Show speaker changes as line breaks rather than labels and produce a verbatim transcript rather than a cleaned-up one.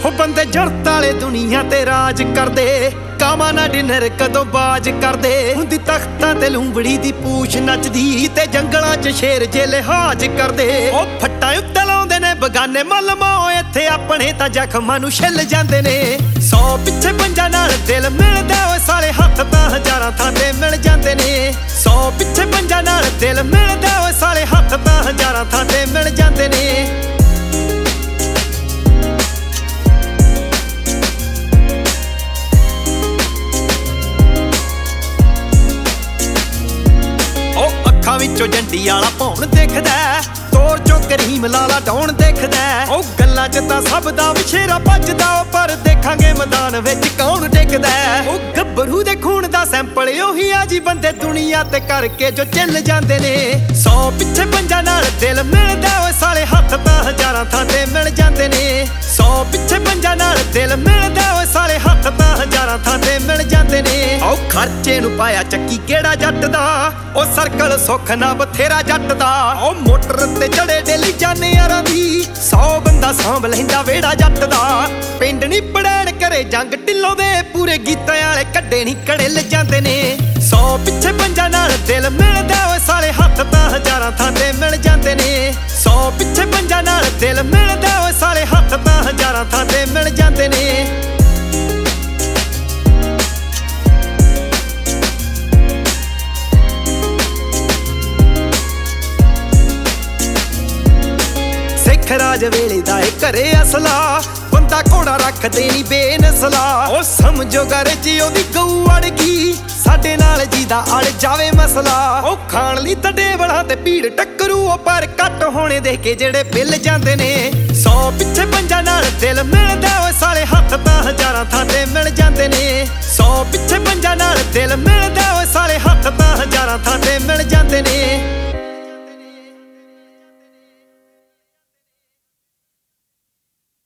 ਉਹ ਬੰਦੇ ਜੁਰਤ ਵਾਲੇ ਦੁਨੀਆ ਤੇ ਰਾਜ ਕਰਦੇ, ਕਾਵਾਂ ਨਾ ਡਿਨਰ ਕਦੋਂ ਬਾਜ ਕਰਦੇ। ਹੁੰਦੀ ਤਖਤਾਂ ਤੇ ਲੂੰਬੜੀ ਦੀ ਪੂਛ ਨੱਚਦੀ, ਤੇ ਜੰਗਲਾਂ 'ਚ ਸ਼ੇਰ ਜੇ ਲਿਹਾਜ਼ ਕਰਦੇ। ਉਹ ਫੱਟਾਂ ਉੱਤੇ ਲਾਉਂਦੇ ਨੇ ਬਗਾਨੇ ਮਲਮਾ, ਇੱਥੇ ਆਪਣੇ ਤਾਂ ਜ਼ਖਮਾਂ ਨੂੰ ਛਿੱਲ ਜਾਂਦੇ ਨੇ। ਸੌ ਪਿੱਛੇ ਪੰਜਾਂ ਨਾਲ ਦਿਲ ਮਿਲਦਾ, ਓਏ ਸਾਲੇ ਹੱਥ ਤਾਂ ਹਜ਼ਾਰਾਂ ਥਾਂ ਤੇ ਮਿਲ ਜਾਂਦੇ ਨੇ। ਸੌ ਪਿੱਛੇ ਪੰਜਾਂ ਨਾਲ ਦਿਲ ਮਿਲਦਾ, ਓਏ ਸਾਲੇ ਹੱਥ ਤਾਂ ਹਜ਼ਾਰਾਂ ਥਾਂ ਤੇ ਮਿਲ ਜਾਂਦੇ ਨੇ। ਵਿੱਚੋਂ ਜੰਡੀ ਵਾਲਾ ਭੌਣ ਦਿਖਦਾ, ਤੋਰ ਚੋਂ ਕਰੀਮ ਲਾਲਾ ਡਾਉਣ ਦਿਖਦਾ। ਉਹ ਗੱਲਾਂ 'ਚ ਤਾਂ ਸਭ ਦਾ ਵਿਸ਼ੇਰਾ ਭੱਜਦਾ, ਪਰ ਦੇਖਾਂਗੇ ਮੈਦਾਨ ਵਿੱਚ ਕੌਣ ਟਿਕਦਾ। ਉਹ ਗੱਭਰੂ ਦੇ ਖੂਨ ਦਾ ਸੈਂਪਲ ਉਹੀ ਆ ਜੀ, ਬੰਦੇ ਦੁਨੀਆ ਤੇ ਕਰਕੇ ਜੋ ਚੱਲ ਜਾਂਦੇ ਨੇ। ਸੌ ਪਿੱਛੇ ਪੰਜਾਂ ਨਾਲ ਦਿਲ ਮਿਲਦਾ, ਓਏ ਸਾਲੇ ਹੱਥ ਤਾਂ ਹਜ਼ਾਰਾਂ ਥਾਂ ਤੇ ਮਿਲ ਜਾਂਦੇ ਨੇ। ਸੌ ਪਿੱਛੇ ਪੰਜਾਂ ਨਾਲ ਦਿਲ ਮਿਲਦਾ, ਓਏ ਸਾਲੇ ਹੱਥ ਤਾਂ ਹਜ਼ਾਰਾਂ ਥਾਂ ਤੇ ਮਿਲ ਜਾਂਦੇ ਨੇ। ਉਹ ਖਰਚੇ ਨੂੰ ਪਾਇਆ ਚੱਕੀ ਕਿਹੜਾ ਜੱਟ ਦਾ, ਉਹ ਸਰਕਲ ਸੁੱਖ ਨਾ ਬਥੇਰਾ ਜੱਟ ਦਾ। ਉਹ ਮੋਟਰ ਤੇ ਚੜੇ ਡੇਲੀ ਜਾਨੇ ਯਾਰਾਂ ਦੀ, ਸੌ ਬੰਦਾ ਸਾਂਭ ਲੈਂਦਾ ਵੇੜਾ ਜੱਟ ਦਾ। ਪਿੰਡ ਨੀ ਪੜੈਣ ਕਰੇ ਜੰਗ ਢਿੱਲੋਂ ਦੇ, ਪੂਰੇ ਗੀਤਾਂ ਵਾਲੇ ਕੱਢੇ ਨੀ ਕੜਿੱਲ ਜਾਂਦੇ ਨੇ। ਸੌ ਪਿੱਛੇ ਪੰਜਾਂ ਨਾਲ ਦਿਲ ਮਿਲਦਾ, ਓਏ ਸਾਲੇ ਹੱਥ ਤਾਂ ਹਜ਼ਾਰਾਂ ਥਾਂ ਤੇ ਮਿਲ ਜਾਂਦੇ ਨੇ। ਸੌ ਪਿੱਛੇ ਪੰਜਾਂ ਨਾਲ ਦਿਲ ਮਿਲਦਾ, ਓਏ ਸਾਲੇ ਹੱਥ ਤਾਂ ਹਜ਼ਾਰਾਂ ਥਾਂ ਤੇ ਮਿਲ ਜਾਂਦੇ ਨੇ। ਰਾਜ ਵੇਲੇ ਦਾ ਏ ਘਰੇ ਅਸਲਾ, ਬੰਦਾ ਘੋੜਾ ਰੱਖਦੇ ਨੀ ਬੇਨਸਲਾ। ਉਹ ਸਮਝੋ ਘਰ 'ਚ ਉਹਦੀ ਗਊ ਅੜ ਗਈ, ਸਾਡੇ ਨਾਲ ਜੀ ਦਾ ਅੜ ਜਾਵੇ ਮਸਲਾ। ਉਹ ਖਾਣ ਲਈ ਤਾਂ ਡੇਵਲਾਂ ਤੇ ਭੀੜ ਟੱਕਰੂ, ਉਹ ਪਰ ਘੱਟ ਹੋਣੇ ਦੇਖ ਕੇ ਜਿਹੜੇ ਪਿੱਲ ਜਾਂਦੇ ਨੇ। ਸੌ ਪਿੱਛੇ ਪੰਜਾਂ ਨਾਲ ਦਿਲ ਮਿਲਦਾ, ਓਏ ਸਾਲੇ ਹੱਥ ਤਾਂ ਹਜ਼ਾਰਾਂ ਥਾਂ ਤੇ ਮਿਲ ਜਾਂਦੇ ਨੇ। ਸੌ ਪਿੱਛੇ ਪੰਜਾਂ ਨਾਲ ਦਿਲ ਮਿਲਦਾ, ਓਏ ਸਾਲੇ ਹੱਥ ਤਾਂ ਹਜ਼ਾਰਾਂ ਥਾਂ ਤੇ ਮਿਲ ਜਾਂਦੇ ਨੇ।